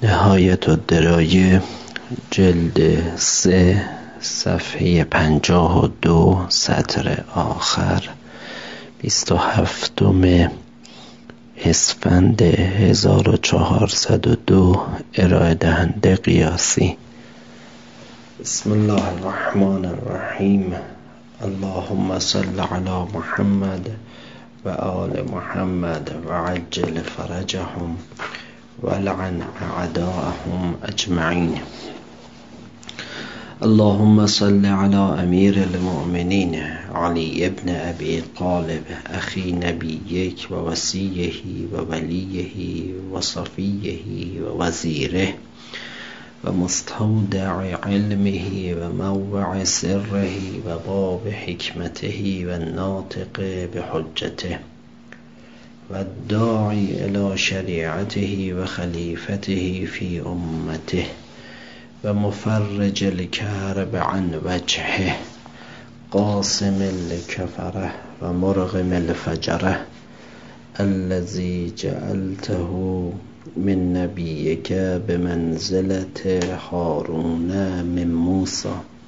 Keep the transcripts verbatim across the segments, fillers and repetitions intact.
نهایت الدرایه جلد سه صفحه پنجاه و دو سطر آخر بیست و هفتم اسفند هزار و چهارصد و دو ارائه دهنده قیاسی. بسم الله الرحمن الرحیم. اللهم صل علی محمد و آل محمد و عجل فرجهم ولعن اعداءهم اجمعین. اللهم صل على امیر المؤمنین علی ابن ابی طالب اخی نبیک و وصیه و ولیه و صفیه و وزیره و مستودع علمه و موضع سره و باب حکمته و ناطق بحجته و الداعی الى شریعته و خلیفته فی امته و مفرج الکرب عن وجهه قاسم الکفره و مرغم الفجره الذي جعلته من نبیک بمنزلة هارون من موسی.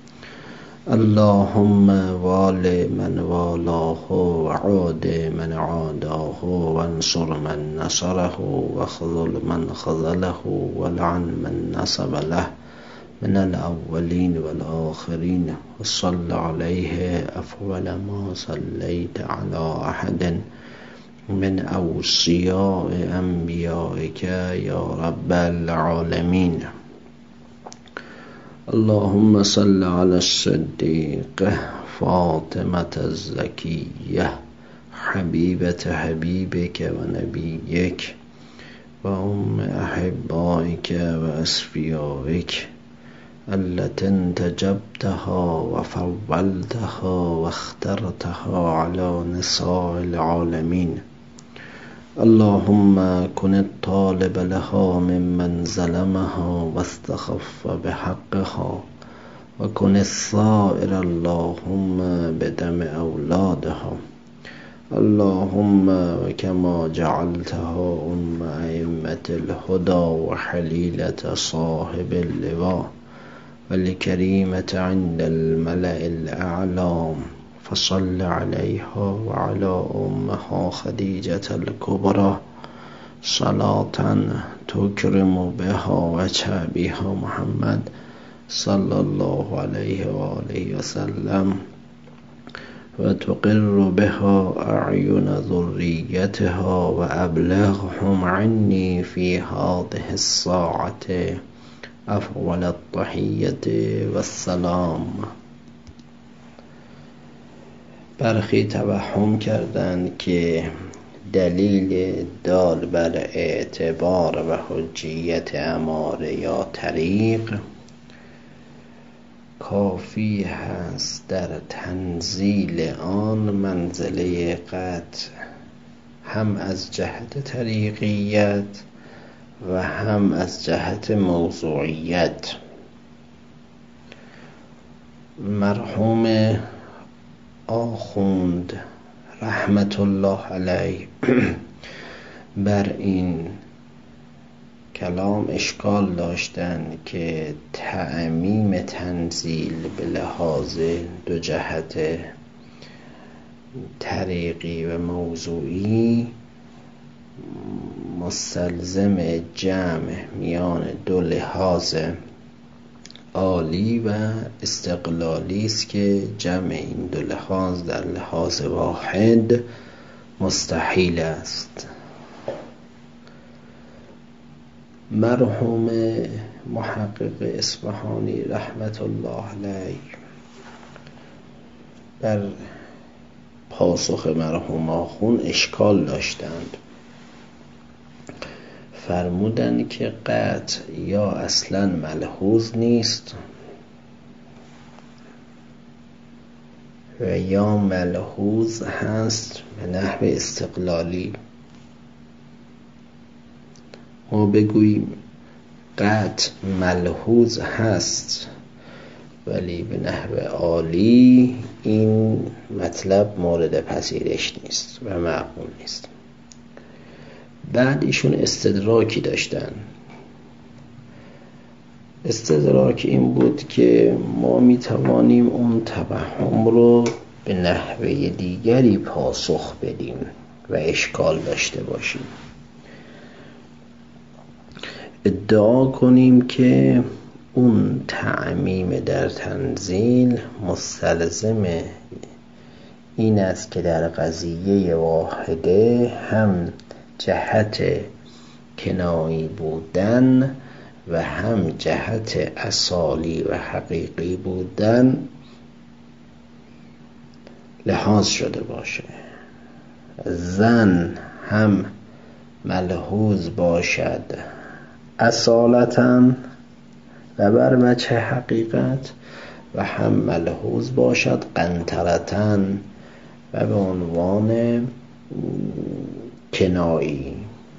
اللهم وال من والاه و عاد من عاداه و انصر من نصره و خذل من خذله و لعن من نصب له من الاولین و الاخرین و صل علیه افضل ما صلیت علی احد من اوصیاء انبیائک یا رب العالمین. اللهم صل على الصدیق فاطمة الزکیه حبیبة حبیبک و نبیک و ام احبائک و اصفیائک التي انتجبتها و فضلتها و اخترتها على نساء العالمین. اللهم كن الطالب لها ممن ظلمها واستخف بحقها وكن الثائر اللهم بدم أولادها. اللهم كما جعلتها أم أئمة الهدى وحليلة صاحب اللواء والكريمة عند الملأ الأعلى فصل عليها وعلى أمها خديجة الكبرى صلاة تكرم بها وجه بها محمد صلى الله عليه وآله وسلم وتقر بها أعين ذريتها وأبلغهم عني في هذه الساعة أفضل التحية والسلام. برخی توهم کردند که دلیل دال بر اعتبار و حجیت اماره یا طریق کافی هست در تنزیل آن منزله قطع هم از جهت طریقیت و هم از جهت موضوعیت. مرحوم آخوند رحمت الله علیه بر این کلام اشکال داشتند که تعمیم تنزیل به لحاظ دو جهت طریقی و موضوعی مستلزم جمع میان دو لحاظ عالی و استقلالی است که جمع این دو لحاظ در لحاظ واحد مستحیل است. مرحوم محقق اصفهانی رحمت الله علیه بر پاسخ مرحوم آخوند اشکال داشتند. فرمودند که قطع یا اصلا ملحوظ نیست و یا ملحوظ هست به نحو استقلالی. ما بگوییم قطع ملحوظ هست ولی به نحو عالی این مطلب مورد پذیرش نیست و معقول نیست. بعد ایشون استدراکی داشتن استدراک این بود که ما می توانیم اون توهم رو به نحوه دیگری پاسخ بدیم و اشکال داشته باشیم. ادعا کنیم که اون تعمیم در تنزیل مستلزم این است که در قضیه واحده هم جهت کنایی بودن و هم جهت اصالی و حقیقی بودن لحاظ شده باشه. زن هم ملحوظ باشد اصالتاً و بر وجه حقیقت و هم ملحوظ باشد قنطرتاً و به عنوان کنایی.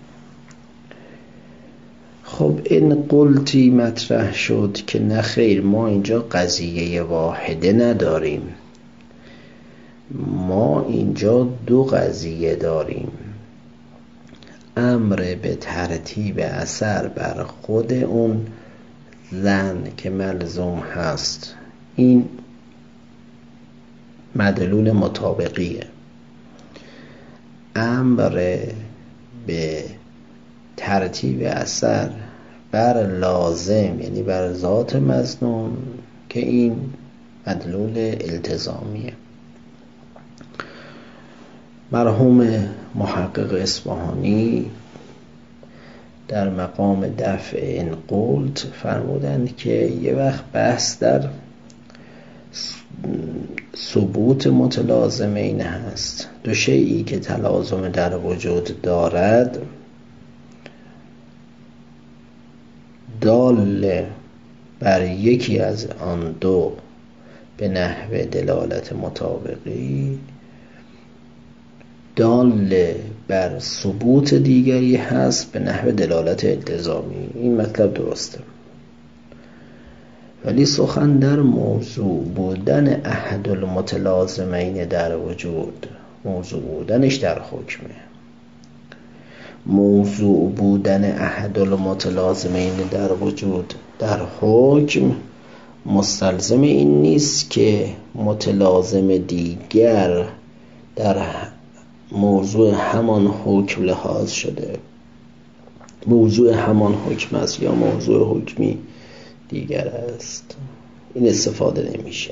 خب این قلتی مطرح شد که نه خیر، ما اینجا قضیه واحده نداریم، ما اینجا دو قضیه داریم. امر به ترتیب اثر بر خود اون زن که ملزوم هست، این مدلول مطابقیه. امر به ترتیب اثر بر لازم یعنی بر ذات مظنون که این مدلول التزامیه. مرحوم محقق اصفهانی در مقام دفع این قلت فرمودند که یه وقت بحث در ثبوت متلازمین هست. دو شیئی که تلازم در وجود دارد دال بر یکی از آن دو به نحو دلالت مطابقی، دال بر ثبوت دیگری هست به نحو دلالت التزامی. این مطلب درسته، ولی سخن در موضوع بودن احد المتلازمین در وجود، موضوع بودنش در حکمه. موضوع بودن احد المتلازمین در وجود در حکم مستلزم این نیست که متلازم دیگر در موضوع همان حکم لحاظ شده، موضوع همان حکم است یا موضوع حکمی دیگر است. این استفاده نمیشه.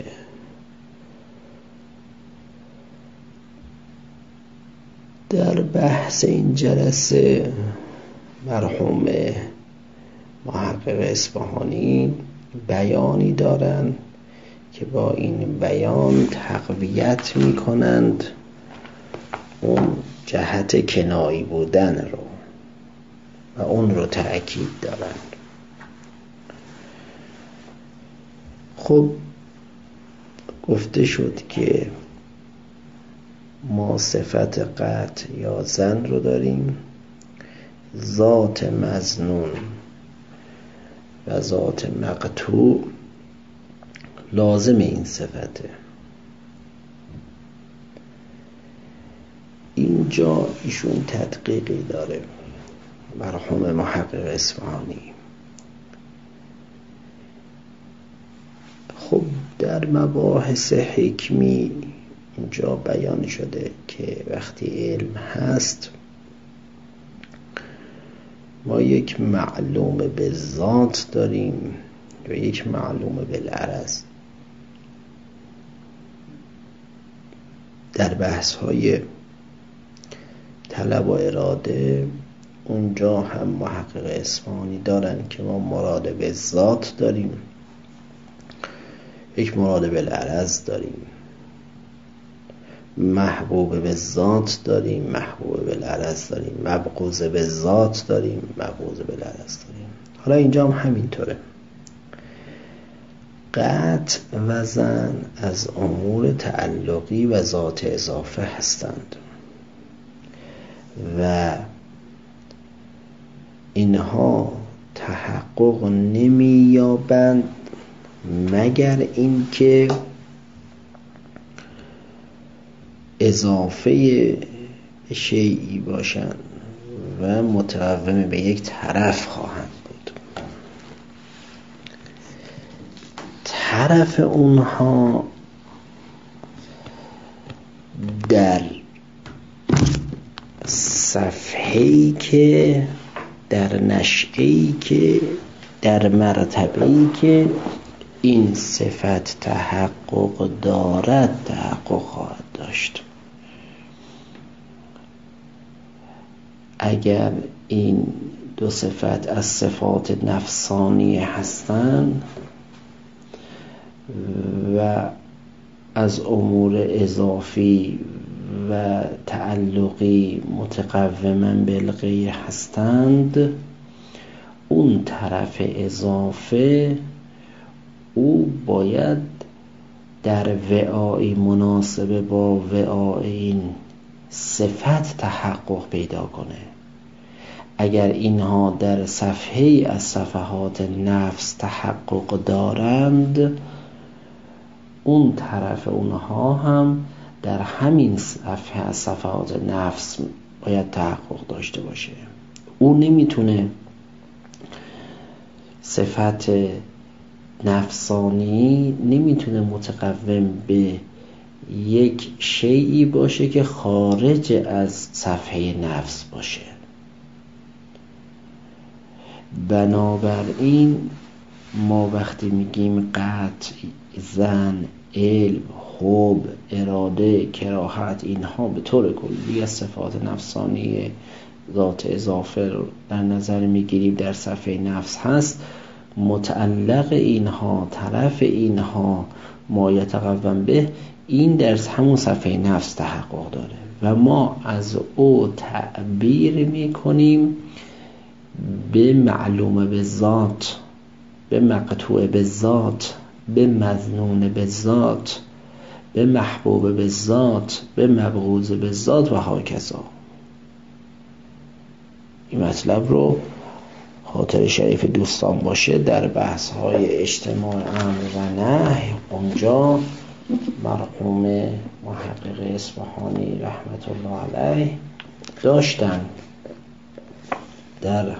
در بحث این جلسه مرحوم محقق اصفهانی بیانی دارند که با این بیان تقویت میکنند اون جهت کنایی بودن رو و اون رو تأکید دارند. خب گفته شد که ما صفت قطع یا زن رو داریم، ذات مظنون و ذات مقطوع لازم این صفته. اینجا ایشون تدقیقی داره مرحوم محقق اصفهانی. خب در مباحث حکمی اینجا بیان شده که وقتی علم هست ما یک معلوم به ذات داریم و یک معلوم بالعرض. در بحث های طلب و اراده اونجا هم محقق اصفهانی دارن که ما مراد به ذات داریم، یک مراد بالعرض داریم، محبوب به ذات داریم، محبوب بالعرض داریم، مبغوض به ذات داریم، مبغوض بالعرض داریم. حالا اینجا هم همینطوره. قطع و زن از امور تعلقی و ذات اضافه هستند و اینها تحقق نمی‌یابند مگر اینکه اضافه شیئی باشند و متقوم به یک طرف خواهند بود. طرف اونها در صفحه‌ای که در نشئه‌ای که در مرتبه‌ای که این صفت تحقق دارد تحقق خواهد داشت. اگر این دو صفت از صفات نفسانی هستند و از امور اضافی و تعلقی متقوما بالغیر هستند، اون طرف اضافه او باید در وعایی مناسب با وعای این صفت تحقق پیدا کنه. اگر اینها در صفحه از صفحات نفس تحقق دارند، اون طرف اونها هم در همین صفحه از صفحات نفس باید تحقق داشته باشه. او نمیتونه صفت نفسانی نمیتونه متقوم به یک شیئی باشه که خارج از صفحه نفس باشه. بنابراین ما وقتی میگیم قطع، ظن، علم، حب، اراده، کراهت، اینها به طور کلی از صفات نفسانی ذات اضافه رو در نظر میگیریم در صفحه نفس هست. متعلق اینها، طرف اینها، ما یتقوم به، این در همون صفحه نفس تحقق داره و ما از او تعبیر میکنیم به معلومه به ذات، به مقطوع به ذات، به مظنون به ذات، به محبوب به ذات، به مبغوض به ذات و هاکذا. این مطلب رو خاطر شریف دوستان باشه، در بحث های اجتماع امر و نهی اونجا مرحوم محقق اصفهانی رحمت الله علیه داشتن در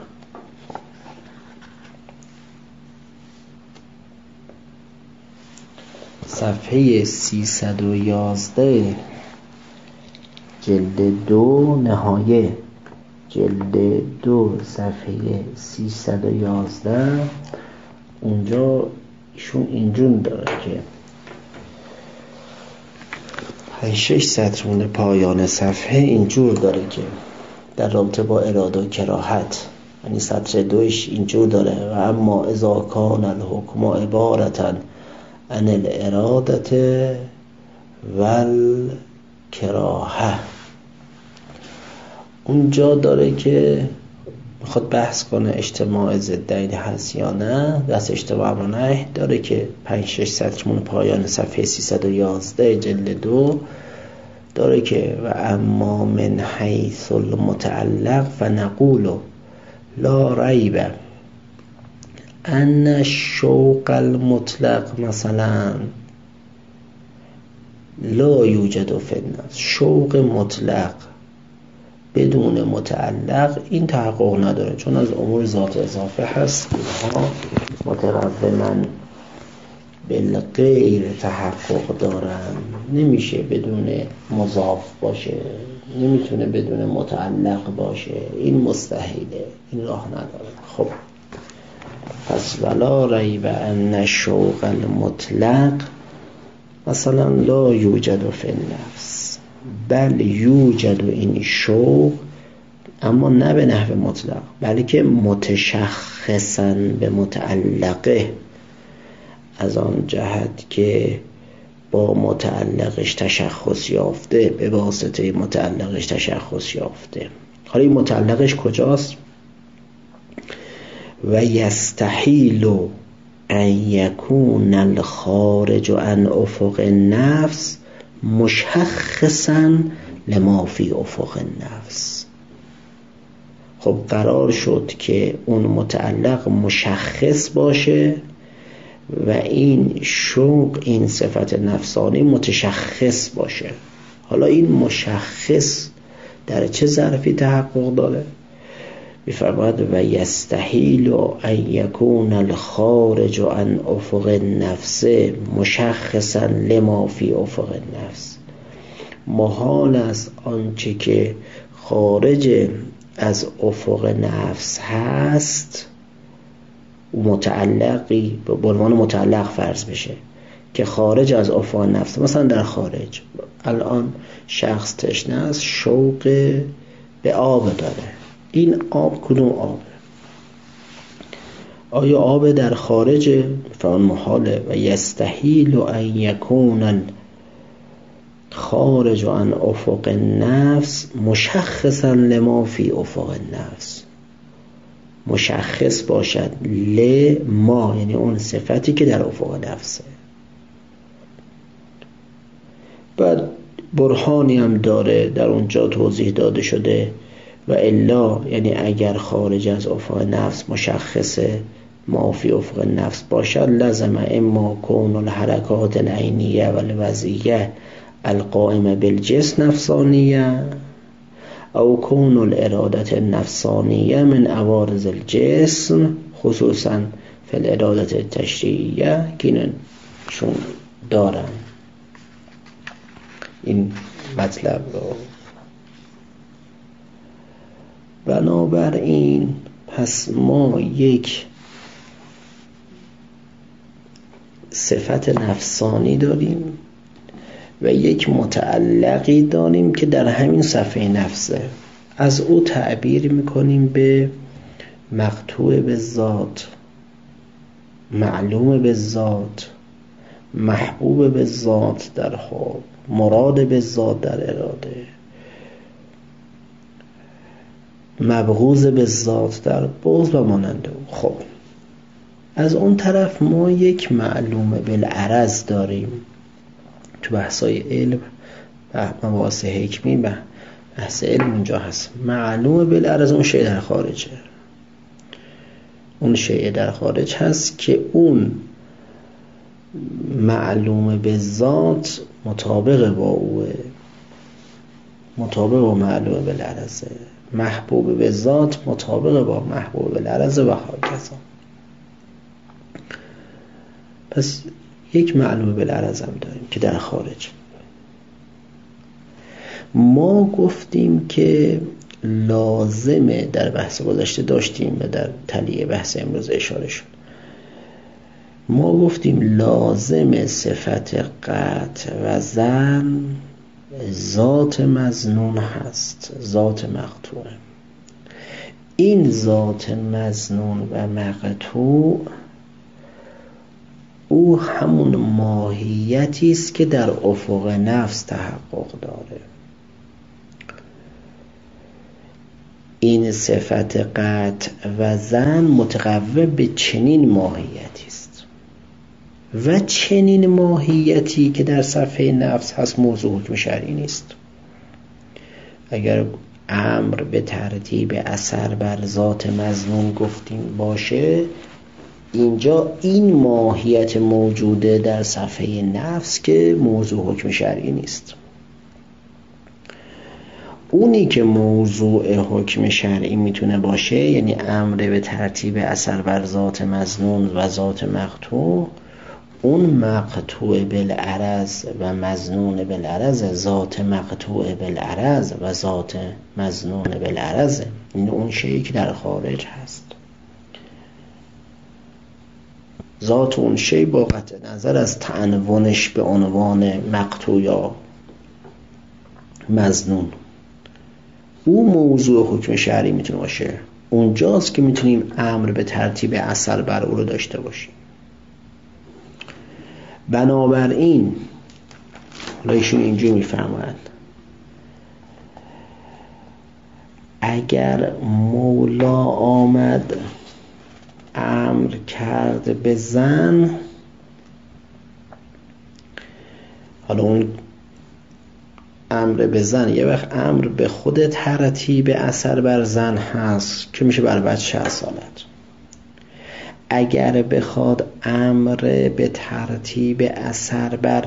صفحه سیصد و یازده جلد دو نهایه، جلد دو صفحه سیصد و یازده، اونجا ایشون اینجور داره که پنج شش سطر مونه پایان صفحه اینجور داره که در رابطه با اراده و کراهت، یعنی سطر دوش اینجور داره: و اما اذا کان الحکم عبارتا عن الارادت والکراهه. اونجا داره که میخواد بحث کنه اجتماع ضدین هست یا نه، دست اجتماع امر نه، داره که پنج شش سطرمون پایان صفحه سیصد و یازده جلد دو داره که و اما من حیث المتعلق فنقول لا ریب ان الشوق المطلق مثلا لا یوجد فی النفس. شوق مطلق بدون متعلق این تحقق نداره، چون از امور ذات اضافه هست، اینها متقوما بالغیر تحقق دارن. نمیشه بدون مضاف باشه، نمیتونه بدون متعلق باشه، این مستحیله، این راه نداره. خب پس ولا ریب ان الشوق المطلق مثلا لا یوجد فی النفس بل یوجد این شوق، اما نه به نحو مطلق، بلکه متشخصا به متعلقه، از آن جهت که با متعلقش تشخص یافته، به واسطه متعلقش تشخص یافته. حالا این متعلقش کجاست؟ و یستحیل ان یکون الخارج عن افق النفس مشخصا لما فی افق النفس. خب قرار شد که اون متعلق مشخص باشه و این شوق، این صفت نفسانی متشخص باشه. حالا این مشخص در چه ظرفی تحقق داره؟ می‌فرماید و یستحیل ان یکون الخارج عن افق النفس مشخصا لما فی افق النفس. محال است آنچه که خارج از افق نفس هست متعلقی به عنوان متعلق فرض بشه که خارج از افق نفس. مثلا در خارج الان شخص تشنه است، شوق به آب داره. این آب کدوم آب؟ آیا آب در خارج؟ فرمان محاله. و یستحیل ان یکون خارج عن افق النفس مشخصا لما فی افق النفس. مشخص باشد لما یعنی اون صفتی که در افق نفسه. بعد برهانی هم داره در اونجا توضیح داده شده و الا یعنی اگر خارج از افق نفس مشخصه ما فی افق نفس باشد لازم اما کون الحرکات العینیه و الوضعیه القائمه بالجسم نفسانیه او کون الارادت النفسانیه من عوارض الجسم خصوصا فی الارادت التشریعیه که اینشون دارن این مطلب رو. بنابراین پس ما یک صفت نفسانی داریم و یک متعلقی داریم که در همین صفحه نفسه. از او تعبیر میکنیم به مقطوع به ذات، معلوم به ذات، محبوب به ذات در حب، مراد به ذات در اراده، مبغوض به ذات در بغض و مانند او. خب از اون طرف ما یک معلوم بالعرض داریم. تو بحثای علم و مباحث حکمی و بحث علم اونجا هست. معلوم بالعرض اون شیء در خارجه، اون شیء در خارج هست که اون معلوم به ذات مطابق با اوه، مطابق با معلوم بالعرضه، محبوب به ذات مطابق با محبوب بالعرضه و هاکذا. پس یک معلوم بالعرض هم داریم که در خارج. ما گفتیم که لازمه، در بحث گذشته داشتیم و در تلیه بحث امروز اشاره شد، ما گفتیم لازم صفت قطع و ظن ذات مظنون هست، ذات مقطوع. این ذات مظنون و مقطوع او همون ماهیتی است که در افق نفس تحقق داره. این صفت قطع و ظن متقوم به چنین ماهیتی است و چنین ماهیتی که در صفحه نفس هست موضوع حکم شرعی نیست. اگر امر به ترتیب اثر بر ذات مظنون گفتیم باشه، اینجا این ماهیت موجوده در صفحه نفس که موضوع حکم شرعی نیست. اونی که موضوع حکم شرعی میتونه باشه یعنی امر به ترتیب اثر بر ذات مظنون و ذات مقطوع، اون مقطوع بالعرض و مظنون بالعرض، ذات مقطوع بالعرض و ذات مظنون بالعرض. این اون شیئی که در خارج هست. ذات اون شی با قطع نظر از تعنونش به عنوان مقطوع یا مظنون، او موضوع حکم شرعی میتونه باشه. اونجاست که میتونیم امر به ترتیب اثر بر او رو داشته باشیم. بنابراین حالا ایشون اینجوری میفرماید اگر مولا آمد امر کرد به زن، حالا اون امر به زن یه وقت امر به خود ترتیب اثر بر زن هست که میشه بر بچه اصالت. اگر بخواد امر به ترتیب اثر بر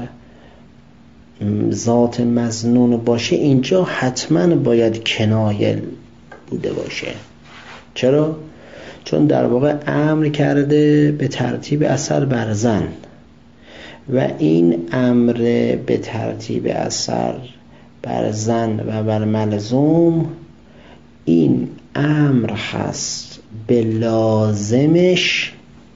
ذات مظنون باشه، اینجا حتما باید کنایه بوده باشه. چرا؟ چون در واقع امر کرده به ترتیب اثر بر زن و این امر به ترتیب اثر بر زن و بر ملزوم، این امر هست به لازمش،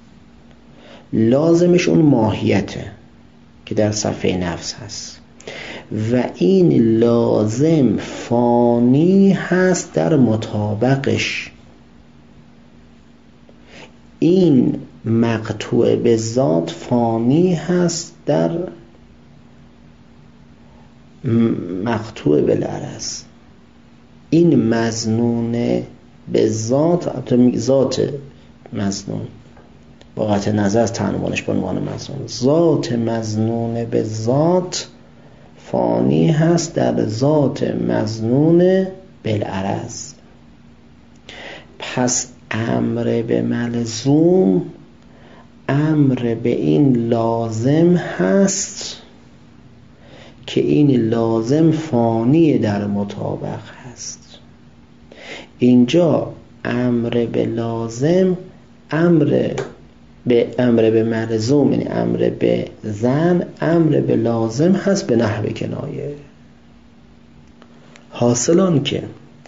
لازمش اون ماهیته که در صفحه نفس هست و این لازم فانی هست در مطابقش. این مقطوع به ذات فانی هست در مقطوع بالعرض. این مظنون به ذات، ذات مظنون با قطع نظر از تنوانش به عنوان مظنون، ذات مظنون به ذات فانی هست در ذات مظنون بالعرض. پس امر به ملزوم امر به این لازم هست که این لازم فانی در مطابق هست. اینجا امر به لازم امر به امر به ملزوم، یعنی امر به زن امر به لازم هست به نحو کنایه. حاصل آن که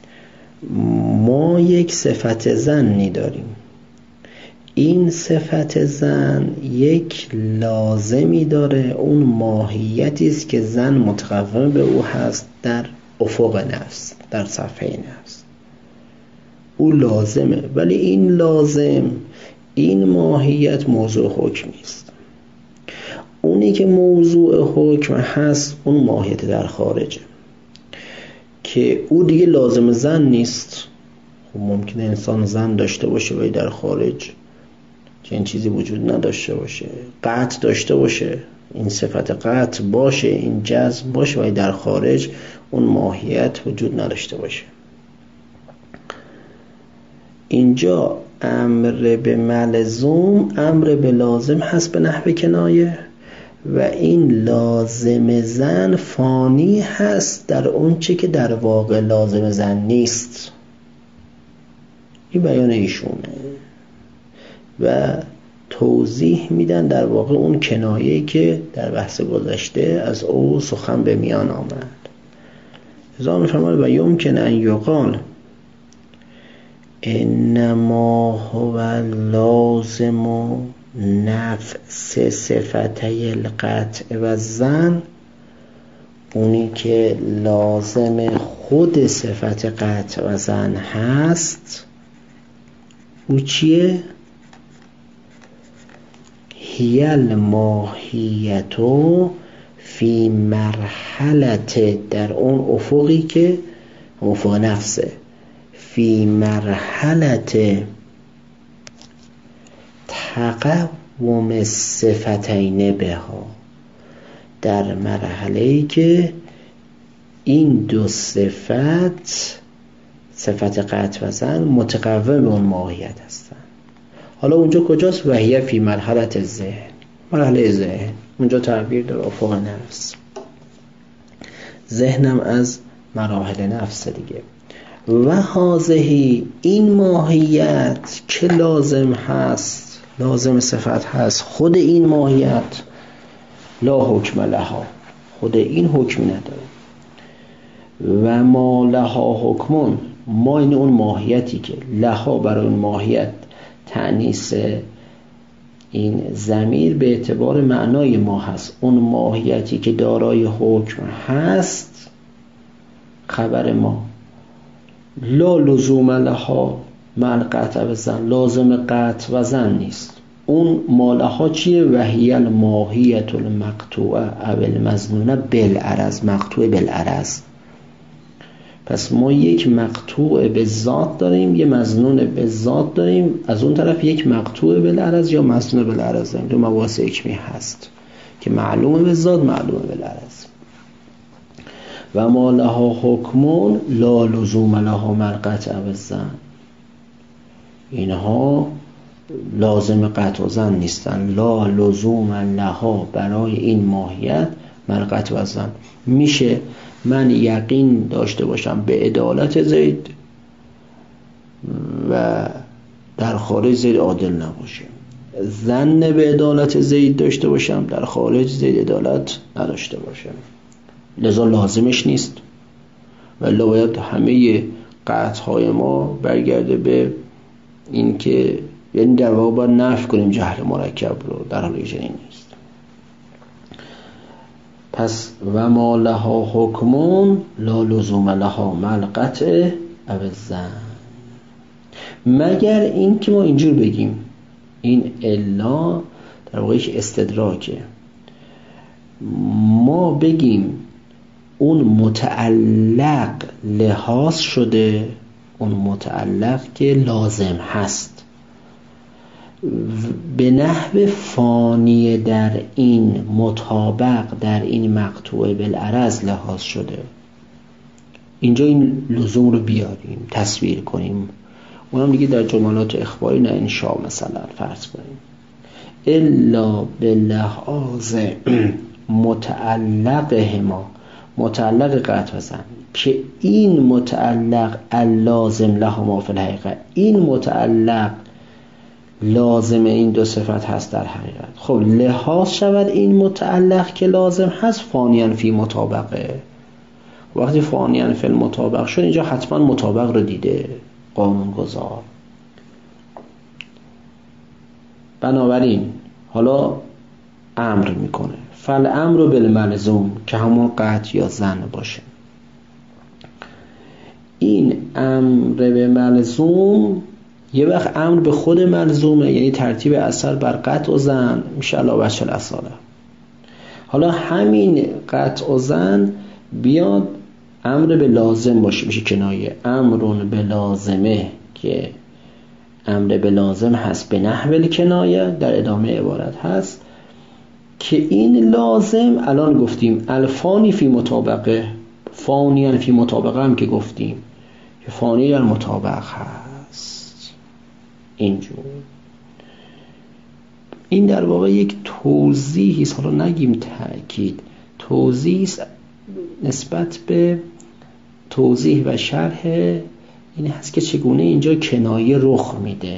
ما یک صفت زنی داریم، این صفت زن یک لازمی داره، اون ماهیتی است که زن متقوم به او هست در افق نفس، در صفحه نفس، او لازمه. ولی این لازم، این ماهیت موضوع حکم نیست. اونی که موضوع حکم هست اون ماهیت در خارجه که او دیگه لازم زن نیست. خب ممکنه انسان زن داشته باشه ولی در خارج چنین چیزی وجود نداشته باشه، قطع داشته باشه، این صفت قطع باشه، این جذب باشه ولی در خارج اون ماهیت وجود نداشته باشه. اینجا امر به ملزوم امر به لازم هست به نحو کنایه و این لازم زن فانی هست در اون چه که در واقع لازم زن نیست. این بیان ایشونه و توضیح میدن در واقع اون کنایه‌ای که در بحث گذشته از او سخن به میان آمد. ازا میفرماید و یمکن ان یقال انما هو لازم نفس صفتي القطع و زن، اونی که لازم خود صفت قطع و زن هست او چیه؟ هی الماهیتو فی مرحلت، در اون افقی که افق نفسه، فی مرحلت تقوم صفتین بها، در مرحله‌ای که این دو صفت، صفت قطع و زن، متقوم به اون ماهیت هستن. حالا اونجا کجاست؟ وحیه فی مرحلت ذهن، مرحله ذهن. اونجا تعبیر در افق نفس، ذهنم از مراحل نفس دیگه. و هازهی، این ماهیت که لازم هست، لازم صفت هست، خود این ماهیت لا حکم لها، خود این حکم نداره. و ما لها حکمون، ما این اون ماهیتی که لها برای اون ماهیت تأنیث این ضمیر به اعتبار معنای ما هست، اون ماهیتی که دارای حکم هست خبر ما. لا لزوم لها مع قطع و زن، لازم قطع و زن نیست. اون مالها چیه؟ وحی الماهیت المقطوعه او المظنونه بالعرض، مقطوع بالعرض. پس ما یک مقطوع به ذات داریم، یه مظنون به ذات داریم، از اون طرف یک مقطوع بالعرض یا مظنون بالعرض داریم. دو مباحث حکمی هست که معلومه به ذات، معلومه بالعرض. و ما لها حکمون لا لزوم لها مع قطع و زن، اینها لازم قطع و زن نیستن. لا لزوم لها برای این ماهیت مع قطع و زن. میشه من یقین داشته باشم به عدالت زید و در خارج زید عادل نباشه، ظن به عدالت زید داشته باشم، در خارج زید عدالت نداشته باشم، لذا لازمش نیست. ولی باید همه قطعهای ما برگرده به این که یعنی در واقع باید نفی کنیم جهل مرکب رو، در حال چنین نیست. پس و ما لها حکمون لا لزوم لها ملقطع او الظن، مگر این که ما اینجور بگیم این الا در واقع یک استدراکه، ما بگیم اون متعلق لحاظ شده، اون متعلق که لازم هست به نحو فانی در این مطابق در این مقطوع بالعرض لحاظ شده، اینجا این لزوم رو بیاریم تصویر کنیم، اونم دیگه در جملات اخباری نه انشاء مثلا فرض کنیم الا به لحاظ متعلق ما، متعلق قطع و ظن که این متعلق اللازم لها ما فی الحقیقه، این متعلق لازم این دو صفت هست در حقیقت. خب لحاظ شود این متعلق که لازم هست فانیاً فی مطابقه، وقتی فانیاً فی المطابق شد اینجا حتما مطابق رو دیده قانون گذار. بنابراین حالا امر میکنه فالامر بالملزوم که همون قطع یا ظن باشه. این امر به ملزوم یه وقت امر به خود ملزومه، یعنی ترتیب اثر بر قطع و ظن میشه علی وجه الاصاله. حالا همین قطع و ظن بیاد امر به لازم باشه، میشه کنایه امرون به لازمه که امر به لازم هست به نحو کنایه، در ادامه عبارت هست که این لازم الان گفتیم الفانی فی مطابقه، فانیان فی مطابقه هم که گفتیم که فانی در مطابق هست. اینجور این در واقع یک توضیحی است، حالا نگیم تأکید، توضیح است نسبت به توضیح و شرح این هست که چگونه اینجا کنایه رخ میده.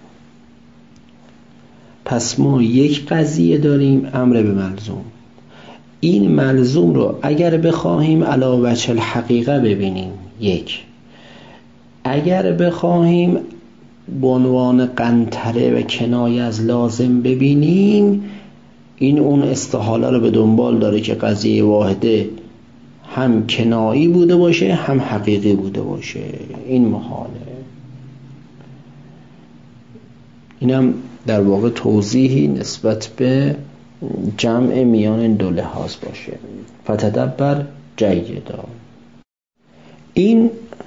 پس ما یک قضیه داریم امر به ملزوم، این ملزوم رو اگر بخواهیم علی وجه الحقیقه ببینیم یک، اگر بخواهیم به عنوان قنطره و کنایه از لازم ببینیم، این اون استحاله رو به دنبال داره که قضیه واحده هم کنایی بوده باشه هم حقیقی بوده باشه، این محاله. اینم در واقع توضیحی نسبت به جمع میان این دو لحاظ باشه. فتدبر جیدا. این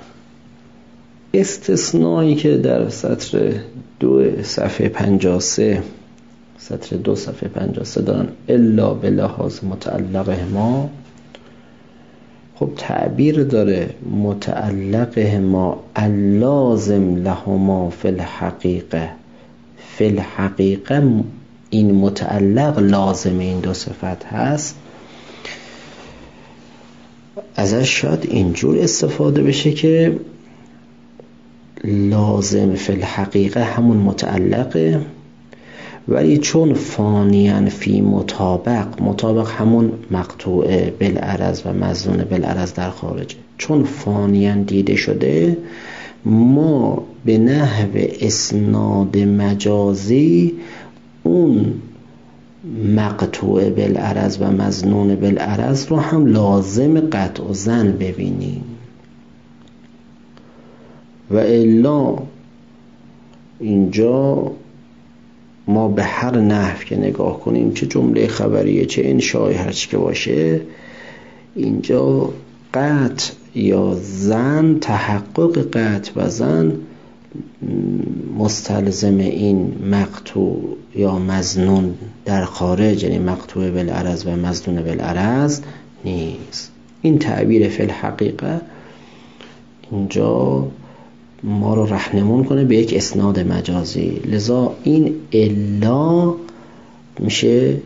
استثنایی که در سطر دو صفحه پنجاه و سه سطر دو صفحه پنجاه و سه دارن الا به لحاظ متعلق ما، خب تعبیر داره متعلق ما اللازم لهما فی الحقیقه، فی الحقیقه این متعلق لازم این دو صفت هست. ازش شاید اینجور استفاده بشه که لازم فی الحقیقه همون متعلقه، ولی چون فانیان فی مطابق، مطابق همون مقطوعه بالعرض و مظنون بالعرض در خارجه، چون فانیان دیده شده ما به نحو اسناد مجازی اون مقطوعه بالعرض و مظنون بالعرض رو هم لازم قطع و ظن ببینیم، و الا اینجا ما به هر نحو که نگاه کنیم، چه جمله خبریه چه انشایی هرچی که باشه، اینجا قطع یا ظن، تحقق قطع و ظن مستلزم این مقطوع یا مظنون در خارج، یعنی مقطوع بالعرض و مظنون بالعرض نیست. این تعبیر فی الحقیقه اینجا ما رو رهنمون کنه به یک اسناد مجازی، لذا این الا میشه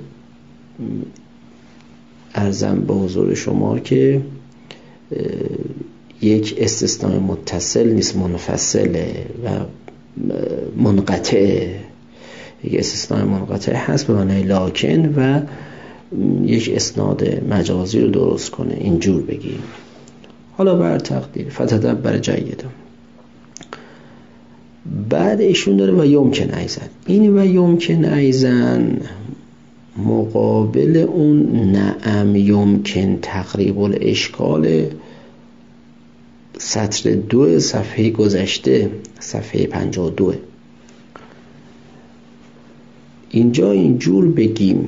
عرضم به حضور شما که یک استثناء متصل نیست، منفصله و منقطع. یک استثناء منقطع هست به معنای لکن و یک اسناد مجازی رو درست کنه، اینجور بگیم. حالا بر تقدیر فتدبر جیدا. بعد ایشون داره و یمکن ایزن. این و یمکن ایزن مقابل اون نعم یمکن تقریب الاشکال سطر دو صفحه گذشته، صفحه پنجاه و دو. اینجا اینجور بگیم،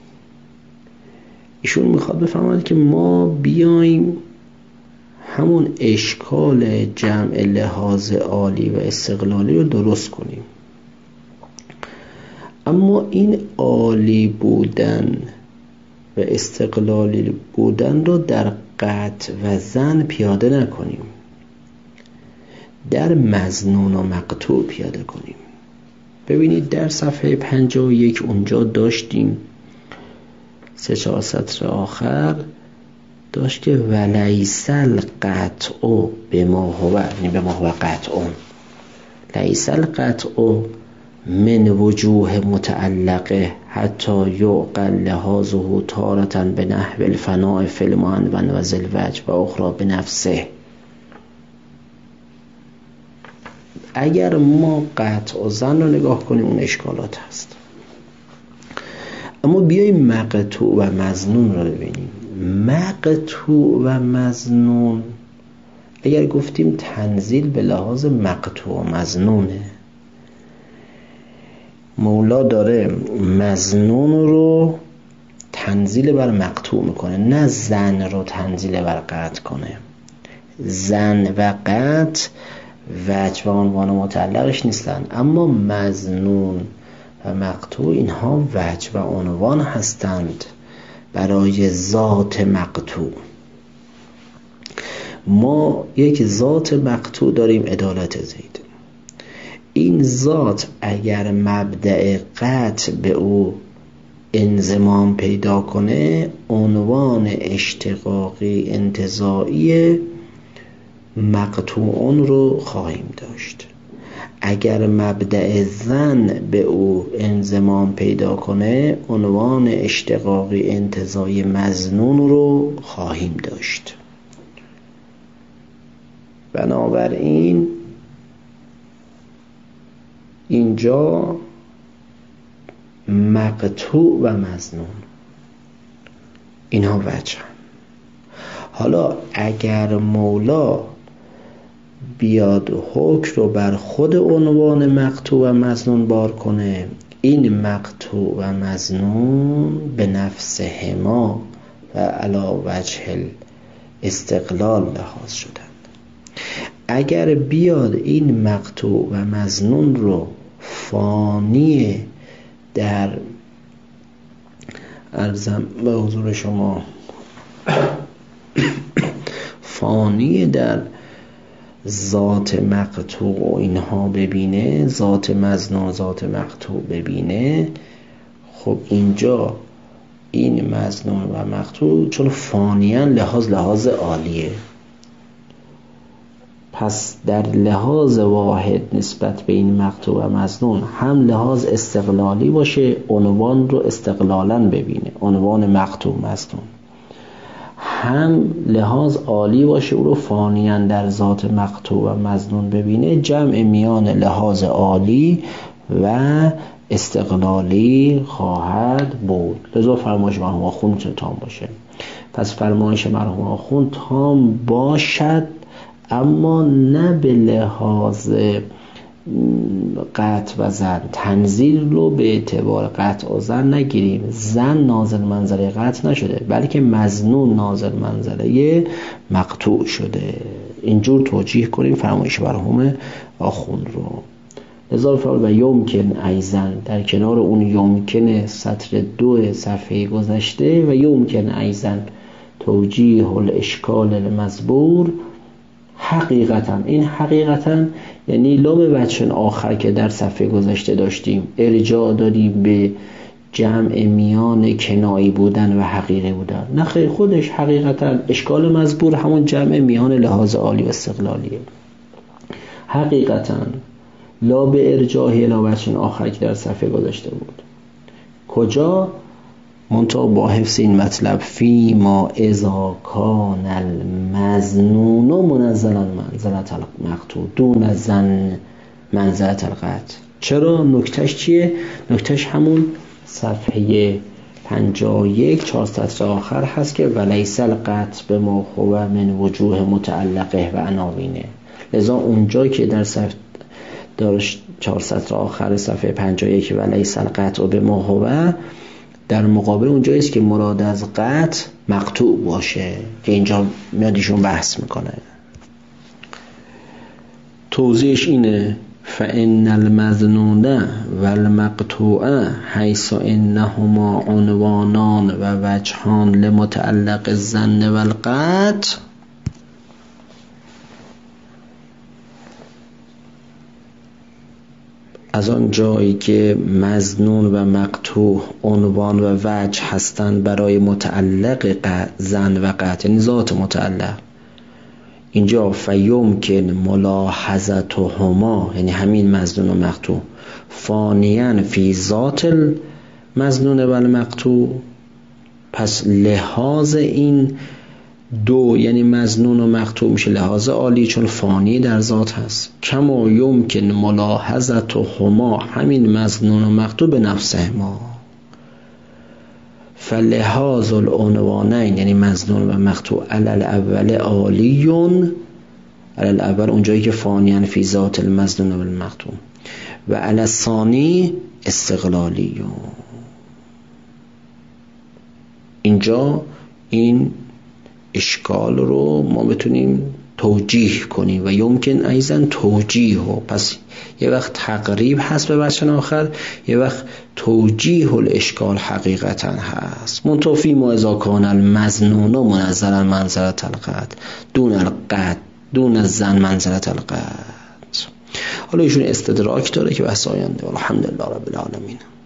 ایشون میخواد بفهمد که ما بیایم همون اشکال جمع لحاظ عالی و استقلالی رو درست کنیم. اما این عالی بودن و استقلالی بودن رو در قطع و ظن پیاده نکنیم، در مظنون و مقطوع پیاده کنیم. ببینید در صفحه پنجاه و یک اونجا داشتیم سه چهار سطر آخر داشت که ولیس القطع به ما هو، یعنی به ما هو قطعون، لیس القطع من وجوه متعلقه حتی یعقل لحاظه تارة به نحو الفناء فی المعنون و ذی الوجه و اخرى به نفسه. اگر ما قطع و ظن رو نگاه کنیم اون اشکالات هست، اما بیاییم مقطوع و مظنون رو ببینیم. مقطوع و مظنون اگر گفتیم تنزیل به لحاظ مقطوع و مظنونه، مولا داره مظنون رو تنزیل بر مقطوع میکنه، نه ظن رو تنزیل بر قطع کنه. ظن و قطع وجه و عنوان متعلقش نیستن، اما مظنون و مقطوع اینها وجه و عنوان هستند برای ذات مقطوع. ما یک ذات مقطوع داریم، عدالت زید. این ذات اگر مبدأ قطع به او انضمام پیدا کنه، عنوان اشتقاقی انتزاعی مقطوعون رو خواهیم داشت. اگر مبدأ ظن به او انضمام پیدا کنه، عنوان اشتقاقی انتزاعی مظنون رو خواهیم داشت. بنابراین اینجا مقطوع و مظنون اینها وجه. حالا اگر مولا بیاد حکم رو بر خود عنوان مقطوع و مظنون بار کنه، این مقطوع و مظنون به نفسهما و علی وجه استقلال لحاظ شدند. اگر بیاد این مقطوع و مظنون رو فانی در عرضم به حضور شما فانی در ذات مقطوع و اینها ببینه، ذات مظنون ذات مقطوع ببینه، خب اینجا این مظنون و مقطوع چون فانیان لحاظ لحاظ عالیه، پس در لحاظ واحد نسبت به این مقطوع و مظنون هم لحاظ استقلالی باشه، عنوان رو استقلالاً ببینه، عنوان مقطوع مظنون، هم لحاظ عالی باشه او رو فانیاً در ذات مقطوع و مظنون ببینه، جمع میان لحاظ عالی و استقلالی خواهد بود. لذا فرمایش مرحوم آخوند تام باشه. پس فرمایش مرحوم آخوند تام باشد، اما نه به لحاظ قطع و ظن. تنزیل رو به اعتبار قطع و ظن نگیریم، ظن نازل منزله قطع نشده بلکه مظنون نازل منزله مقطوع شده. اینجور توجیه کنیم فرمایش مرحوم آخوند رو. لذا فرمود و یمکن ایزن، در کنار اون یمکن سطر دو صفحه گذشته و یمکن ایزن توجیه الاشکال المذبور. حقیقتا این حقیقتا یعنی لام وجه آخر که در صفحه گذشته داشتیم، ارجاع دادیم به جمع میان کنایی بودن و حقیقی بودن. نه خیر، خودش حقیقتا اشکال مزبور همون جمع میان لحاظ عالی و استقلالیه. حقیقتا لا به ارجاحی لا بچن آخر که در صفحه گذاشته بود کجا؟ منطقه با حفظ این مطلب فی ما اذا کان المظنون منزلا منزلت المقطوع دون زن منزلت القطع. چرا؟ نکتش چیه؟ نکتش همون صفحه پنجاه و یک چهار سطر آخر هست که ولیس القطع به ما هو من وجوه متعلقه و عناوینه. لذا اونجا که در صفحه دارش چهار سطر آخر صفحه پنجاه و یک ولیس القطع به ما هو، در مقابل اونجایی است که مراد از قطع مقطوع باشه که اینجا میادیشون بحث میکنه. توضیحش اینه فإن المظنون والمقطوع حيث انهما عنوانان و وجهان لمتعلق الظن والقطع از آن جایی که مظنون و مقطوع عنوان و وجه هستند برای متعلق ظن و قطع، یعنی ذات متعلق، اینجا فیمکن ملاحظتهما، یعنی همین مظنون و مقطوع، فانیاً فی ذات المظنون و المقطوع، پس لحاظ این دو یعنی مظنون و مقطوع میشه لحاظ عالی چون فانی در ذات هست. کما یمکن ملاحظتهما، همین مظنون و مقطوع به نفسهما، فلحاظ العنوانین یعنی مظنون و مقطوع علی الاول عالیون، علی الاول اونجایی که فانیان فی ذات المظنون و المقطوع، و علی الثانی استقلالیون. اینجا این اشکال رو ما بتونیم توجیه کنیم و یمکن ایضا توجیه. پس یه وقت تقریب هست به بچن آخر، یه وقت توجیه الاشکال حقیقتا هست. منطفی ما اذا کان المظنون منزلا منزلت القطع دون القطع دون الظن منزلت القطع. حالا ایشون استدراک داره که بحث آینده. الحمدلله رب العالمین.